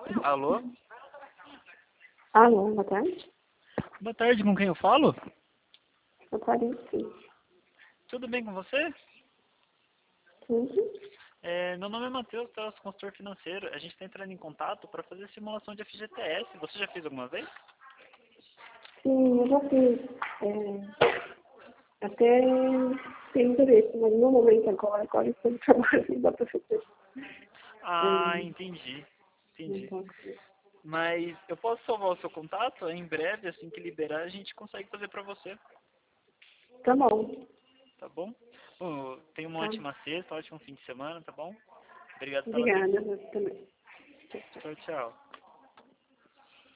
Alô? Alô, boa tarde. Boa tarde, com quem eu falo? Boa tarde, sim. Tudo bem com você? Tudo? Meu nome é Matheus, eu sou consultor financeiro. A gente está entrando em contato para fazer simulação de FGTS. Você já fez alguma vez? Sim, eu já fiz. Até tem interesse, mas no momento agora eu estou no trabalho, não dá para fazer. Ah, entendi. Não Entendi. posso. Mas eu posso salvar o seu contato? Em breve, assim que liberar, a gente consegue fazer para você. Tá bom. Tá bom? Bom, tenha uma Tá. ótima sexta, um ótimo fim de semana, tá bom? Obrigado pela Obrigada, atenção. você também. Tchau, tchau.